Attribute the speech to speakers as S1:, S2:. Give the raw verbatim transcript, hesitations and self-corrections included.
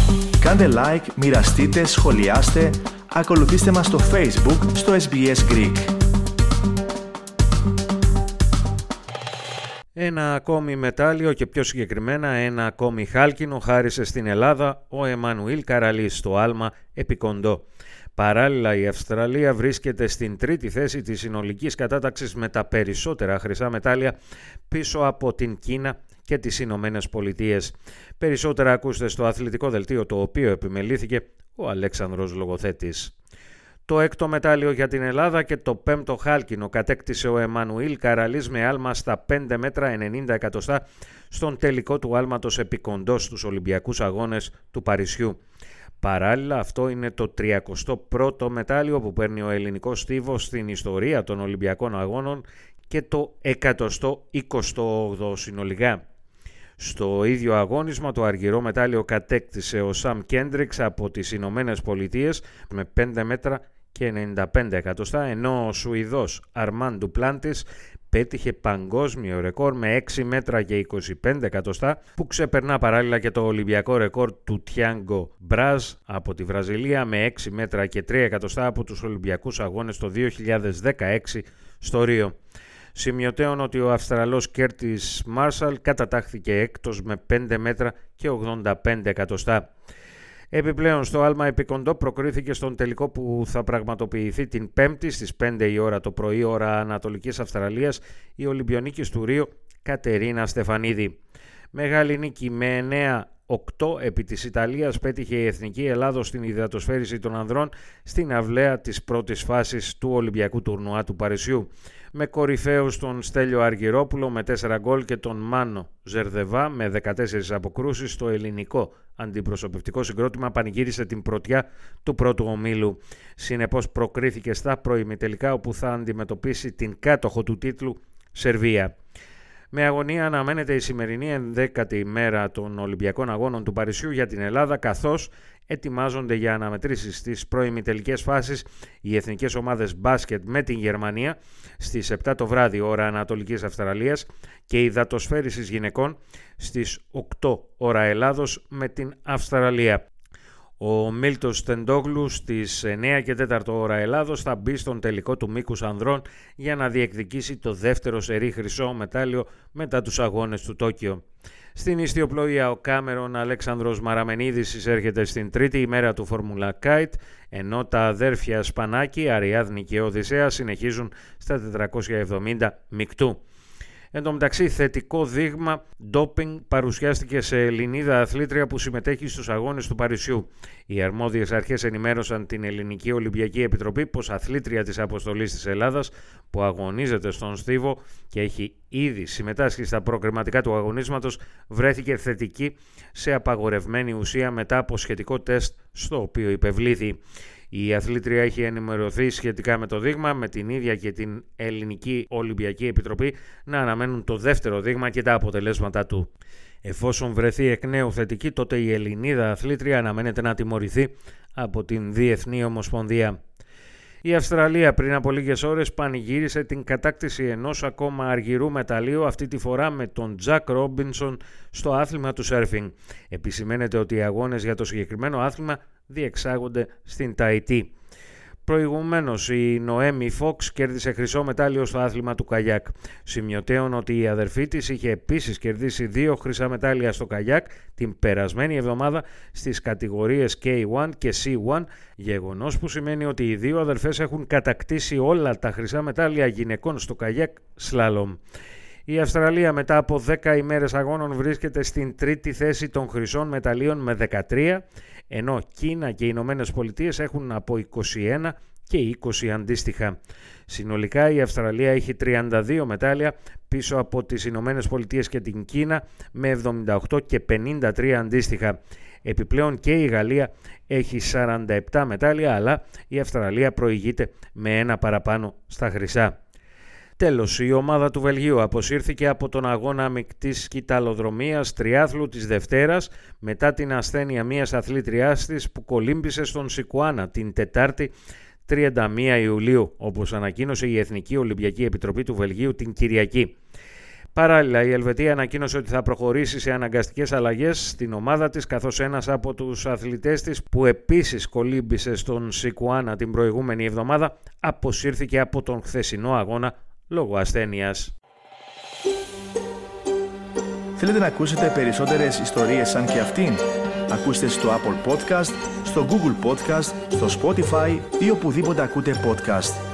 S1: Κάντε like, μοιραστείτε, σχολιάστε, ακολουθήστε μας στο Facebook, στο ες μπι ες Greek.
S2: Ένα ακόμη μετάλλιο και πιο συγκεκριμένα ένα ακόμη χάλκινο χάρισε στην Ελλάδα ο Εμμανουήλ Καραλής στο άλμα επικοντό. Παράλληλα, η Αυστραλία βρίσκεται στην τρίτη θέση της συνολικής κατάταξης με τα περισσότερα χρυσά μετάλλια πίσω από την Κίνα και τις Ηνωμένες Πολιτείες. Περισσότερα ακούστε στο αθλητικό δελτίο, το οποίο επιμελήθηκε ο Αλέξανδρος Λογοθέτης. Το έκτο μετάλλιο για την Ελλάδα και το πέμπτο χάλκινο κατέκτησε ο Εμμανουήλ Καραλής με άλμα στα πέντε μέτρα ενενήντα εκατοστά στον τελικό του άλματος επικοντός στους Ολυμπιακούς Αγώνες του Παρισιού. Παράλληλα, αυτό είναι το τριακοστό πρώτο μετάλλιο που παίρνει ο ελληνικός στίβος στην ιστορία των Ολυμπιακών Αγώνων και το εκατοστό εικοστό όγδοο συνολικά. Στο ίδιο αγώνισμα το αργυρό μετάλλιο κατέκτησε ο Σαμ Κέντριξ από τις Ηνωμένες Πολιτείες με πέντε μέτρα και ενενήντα πέντε εκατοστά, ενώ ο Σουηδός Αρμάν Ντουπλάντης πέτυχε παγκόσμιο ρεκόρ με έξι μέτρα και είκοσι πέντε εκατοστά, που ξεπερνά παράλληλα και το Ολυμπιακό ρεκόρ του Τιάνγκο Μπράζ από τη Βραζιλία με έξι μέτρα και τρία εκατοστά από τους Ολυμπιακούς Αγώνες το δύο χιλιάδες δεκαέξι στο Ρίο. Σημειωτέων ότι ο Αυστραλός Κέρτις Μάρσαλ κατατάχθηκε έκτος με πέντε μέτρα και ογδόντα πέντε εκατοστά. Επιπλέον, στο άλμα επικοντό προκρίθηκε στον τελικό που θα πραγματοποιηθεί την Πέμπτη στις πέντε η ώρα το πρωί, ώρα Ανατολικής Αυστραλίας, η Ολυμπιονίκης του Ρίο Κατερίνα Στεφανίδη. Μεγάλη νίκη με εννέα οκτώ επί της Ιταλίας πέτυχε η Εθνική Ελλάδος στην υδατοσφαίριση των ανδρών στην αυλαία της πρώτης φάσης του Ολυμπιακού Τουρνουά του Παρισιού, με κορυφαίους τον Στέλιο Αργυρόπουλο με τέσσερα γκολ και τον Μάνο Ζερδεβά με δεκατέσσερις αποκρούσεις. Το ελληνικό αντιπροσωπευτικό συγκρότημα πανηγύρισε την πρωτιά του πρώτου ομίλου. Συνεπώς προκρίθηκε στα προημιτελικά, όπου θα αντιμετωπίσει την κάτοχο του τίτλου Σερβία. Με αγωνία αναμένεται η σημερινή ενδέκατη ημέρα των Ολυμπιακών Αγώνων του Παρισιού για την Ελλάδα, καθώς ετοιμάζονται για αναμετρήσεις στις προημιτελικές φάσεις οι εθνικές ομάδες μπάσκετ με την Γερμανία στις επτά το βράδυ ώρα Ανατολικής Αυστραλίας και η υδατοσφαίρισης γυναικών στις οκτώ ώρα Ελλάδος με την Αυστραλία. Ο Μίλτος Τεντόγλου στις εννέα και τέσσερα ώρα Ελλάδος θα μπει στον τελικό του μήκους ανδρών για να διεκδικήσει το δεύτερο σερί χρυσό μετάλλιο μετά τους αγώνες του Τόκιο. Στην ιστιοπλοεία ο Κάμερον Αλέξανδρος Μαραμενίδης εισέρχεται στην τρίτη ημέρα του Φόρμουλα Κάιτ, ενώ τα αδέρφια Σπανάκη, Αριάδνη και Οδυσσέα συνεχίζουν στα τετρακόσια εβδομήντα μεικτού. Εν τω μεταξύ, θετικό δείγμα ντόπινγκ παρουσιάστηκε σε Ελληνίδα αθλήτρια που συμμετέχει στους αγώνες του Παρισιού. Οι αρμόδιες αρχές ενημέρωσαν την Ελληνική Ολυμπιακή Επιτροπή πως αθλήτρια της αποστολής της Ελλάδας που αγωνίζεται στον στίβο και έχει ήδη συμμετάσχει στα προκριματικά του αγωνίσματος βρέθηκε θετική σε απαγορευμένη ουσία μετά από σχετικό τεστ στο οποίο υπευλήθη. Η αθλήτρια έχει ενημερωθεί σχετικά με το δείγμα, με την ίδια και την Ελληνική Ολυμπιακή Επιτροπή να αναμένουν το δεύτερο δείγμα και τα αποτελέσματά του. Εφόσον βρεθεί εκ νέου θετική, τότε η Ελληνίδα αθλήτρια αναμένεται να τιμωρηθεί από την Διεθνή Ομοσπονδία. Η Αυστραλία πριν από λίγες ώρες πανηγύρισε την κατάκτηση ενός ακόμα αργυρού μεταλλίου, αυτή τη φορά με τον Τζακ Ρόμπινσον στο άθλημα του σέρφινγκ. Επισημαίνεται ότι οι αγώνες για το συγκεκριμένο άθλημα διεξάγονται στην Ταϊτή. Προηγουμένως η Νοέμι Φόξ κέρδισε χρυσό μετάλλιο στο άθλημα του καγιάκ. Σημειωτέων ότι η αδερφή της είχε επίσης κερδίσει δύο χρυσά μετάλλια στο καγιάκ την περασμένη εβδομάδα στις κατηγορίες κέι ουάν και σι ουάν, γεγονός που σημαίνει ότι οι δύο αδερφές έχουν κατακτήσει όλα τα χρυσά μετάλλια γυναικών στο καγιάκ σλάλομ. Η Αυστραλία μετά από δέκα ημέρες αγώνων βρίσκεται στην τρίτη θέση των χρυσών μεταλλίων με δεκατρία, ενώ Κίνα και οι Ηνωμένες Πολιτείες έχουν από είκοσι ένα και είκοσι αντίστοιχα. Συνολικά η Αυστραλία έχει τριάντα δύο μετάλλια πίσω από τις Ηνωμένες Πολιτείες και την Κίνα με εβδομήντα οκτώ και πενήντα τρία αντίστοιχα. Επιπλέον και η Γαλλία έχει σαράντα επτά μετάλλια, αλλά η Αυστραλία προηγείται με ένα παραπάνω στα χρυσά. Τέλος, η ομάδα του Βελγίου αποσύρθηκε από τον αγώνα μεικτής κυταλοδρομίας τριάθλου της Δευτέρας μετά την ασθένεια μιας αθλήτριάς της που κολύμπησε στον Σικουάνα την Τετάρτη τριάντα μία Ιουλίου, όπως ανακοίνωσε η Εθνική Ολυμπιακή Επιτροπή του Βελγίου την Κυριακή. Παράλληλα, η Ελβετία ανακοίνωσε ότι θα προχωρήσει σε αναγκαστικές αλλαγές στην ομάδα της, καθώς ένας από τους αθλητές της, που επίσης κολύμπησε στον Σικουάνα την προηγούμενη εβδομάδα, αποσύρθηκε από τον χθεσινό αγώνα λόγω ασθένειας.
S1: Θέλετε να ακούσετε περισσότερες ιστορίες σαν και αυτήν? Ακούστε στο Apple Podcast, στο Google Podcast, στο Spotify ή οπουδήποτε ακούτε podcast.